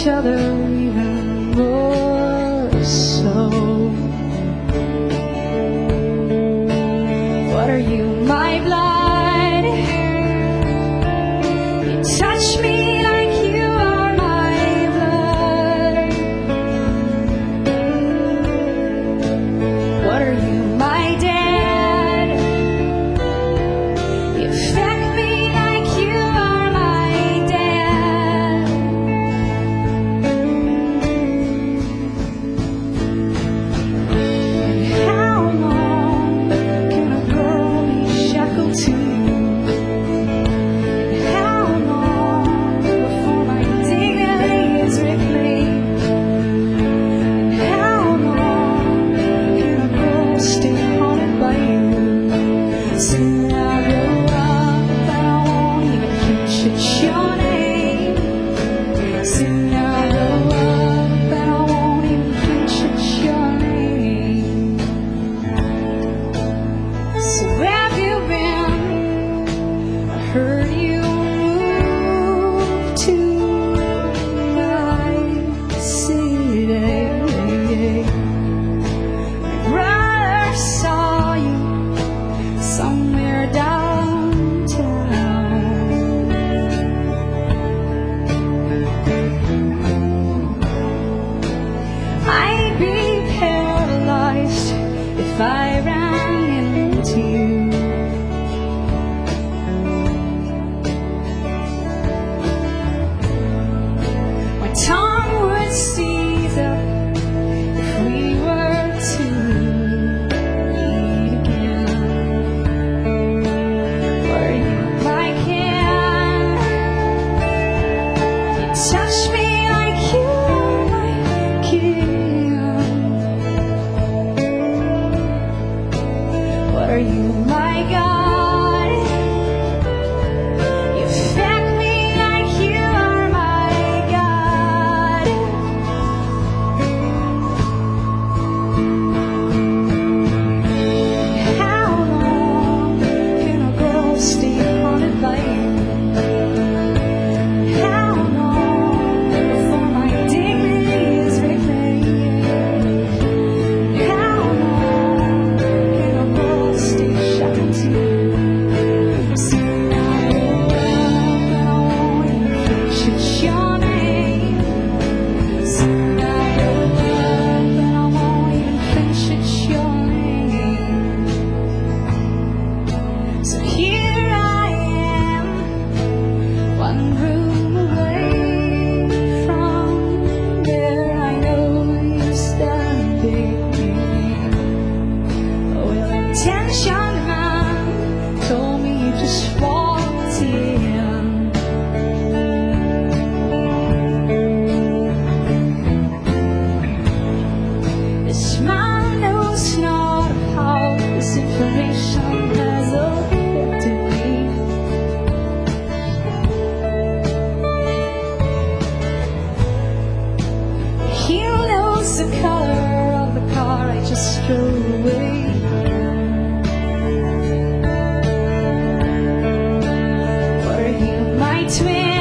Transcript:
each other even more so. What are you, my blood? You touch me like you are my blood. What are you, my dad? You affect me like you are my dad. And how long can a girl be shackled to you? How long before my dignity is reclaimed? And how long can a girl stay haunted by you? Soon I grow up and I won't even flinch at your name. Soon I grow up and I won't even flinch at your name. So where have you been? I heard you moved to my city. My brother saw you somewhere downtown. I'd be paralyzed if I ran into you. My tongue would seize up if we were to meet again. Were you my kin? You touch me like you are my kin. What are you, my God? You affect me like you are my God. How long can a girl stay haunted by you? How long before my dignity is reclaimed? How long can a girl stay shackled to you? Soon I grow up and I won't even flinch at your name. Soon I grow up and I won't even flinch at your name. So here I am, one room away from where I know you're standing. Well, intention man told me you just walked in. This man knows not how this information has affected me. He knows the color of the car I just drove away. What are you, my twin?